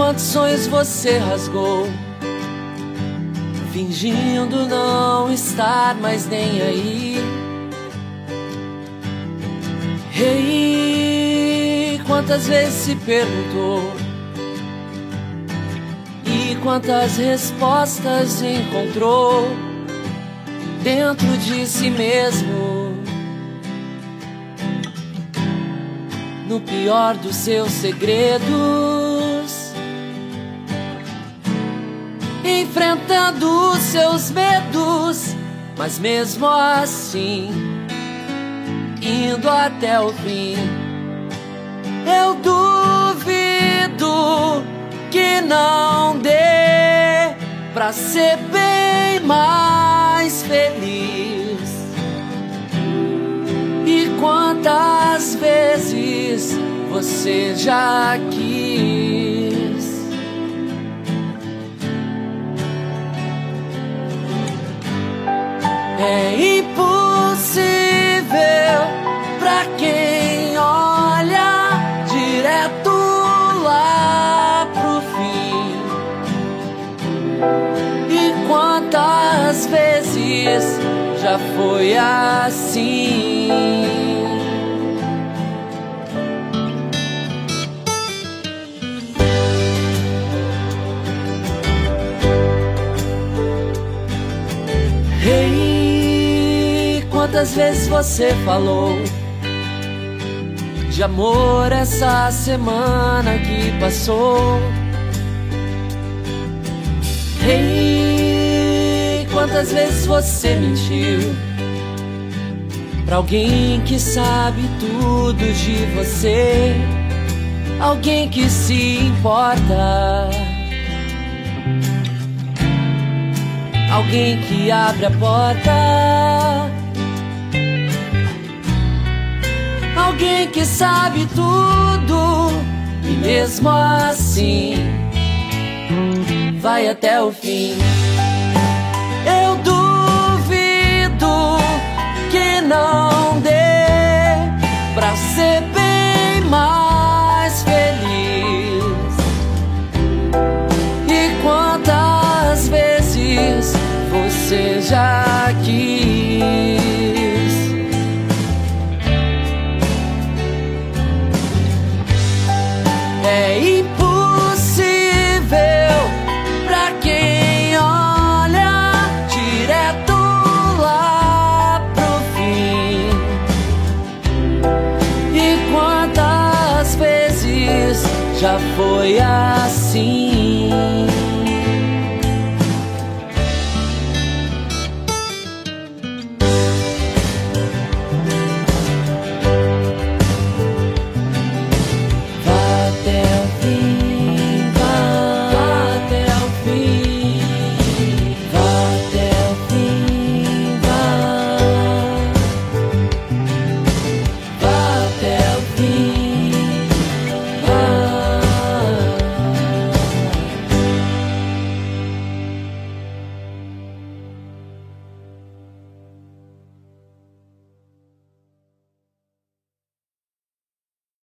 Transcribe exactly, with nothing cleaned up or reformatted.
quantos sonhos você rasgou, fingindo não estar mais nem aí. Ei, quantas vezes se perguntou e quantas respostas encontrou dentro de si mesmo, no pior dos seus segredos, enfrentando os seus medos, mas mesmo assim indo até o fim. Eu duvido que não dê pra ser bem mais feliz. E quantas vezes você já quis? É impossível pra quem olha direto lá pro fim. E quantas vezes já foi assim? Ei, quantas vezes você falou de amor essa semana que passou? Ei, quantas vezes você mentiu pra alguém que sabe tudo de você, alguém que se importa, alguém que abre a porta, alguém que sabe tudo e mesmo assim vai até o fim. Eu duvido que não dê pra ser bem mais feliz. E quantas vezes você já quis? É impossível pra quem olha direto lá pro fim. E quantas vezes já foi assim?